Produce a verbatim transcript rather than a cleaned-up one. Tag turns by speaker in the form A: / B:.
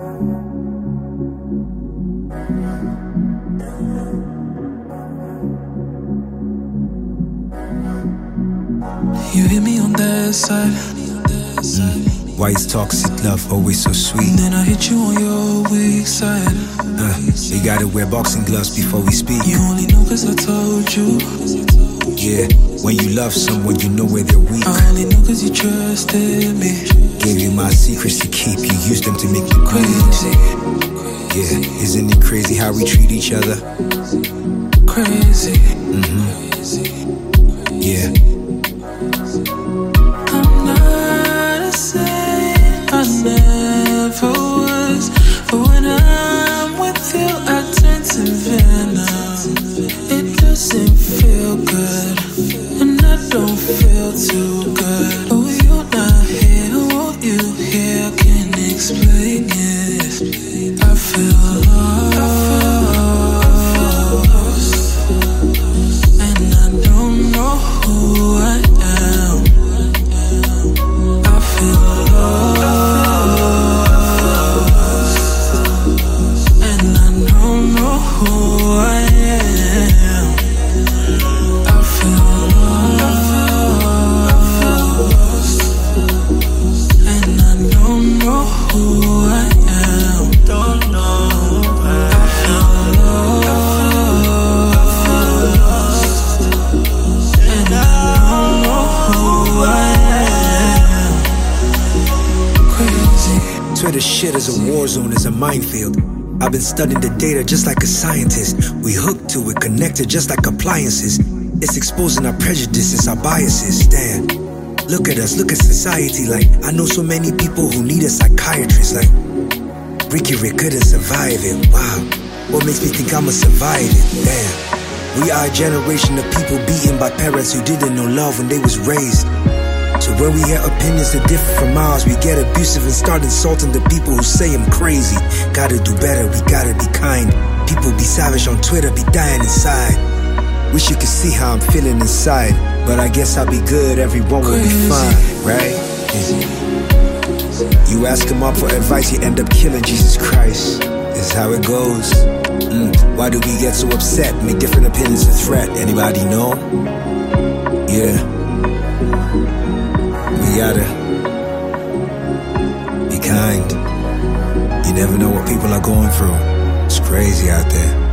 A: You hit me on that side.
B: Mm. Why is toxic love always so sweet?
A: And then I hit you on your weak side.
B: Uh, you gotta wear boxing gloves before we speak.
A: You only know cause I told you.
B: Yeah, when you love someone, you know where they're weak.
A: I only know cause you trusted me.
B: Gave you my secrets to keep. You used them to make me crazy. Yeah, isn't it crazy how we treat each other?
A: Crazy.
B: Mm-hmm. Yeah.
A: I'm not a saint, I never was. But when I'm with you, I turn to venom. It doesn't feel good, and I don't feel too good. Oh, you're not here, what you hear can't explain it. I feel lost, and I don't know who I am. I feel lost, and I don't know who I am. I feel lost, and I don't know who I am. Don't know who I am. I feel lost, and I don't know who I am. Crazy.
B: Twitter shit is a war zone, is a minefield. I've been studying the data just like a scientist. We hooked to it, connected just like appliances. It's exposing our prejudices, our biases. Damn, look at us, look at society. Like, I know so many people who need a psychiatrist. Like, Ricky Rick couldn't survive it. Wow, what makes me think I'ma survive it? Damn, we are a generation of people beaten by parents who didn't know love when they was raised. So when we hear opinions that differ from ours, we get abusive and start insulting the people who say I'm crazy. Gotta do better, we gotta be kind. People be savage on Twitter, be dying inside. Wish you could see how I'm feeling inside, but I guess I'll be good, everyone will be fine, right? You ask him up for advice, you end up killing Jesus Christ. This is how it goes. Mm. Why do we get so upset, make different opinions a threat? Anybody know? Yeah. We gotta be kind. You never know what people are going through. It's crazy out there.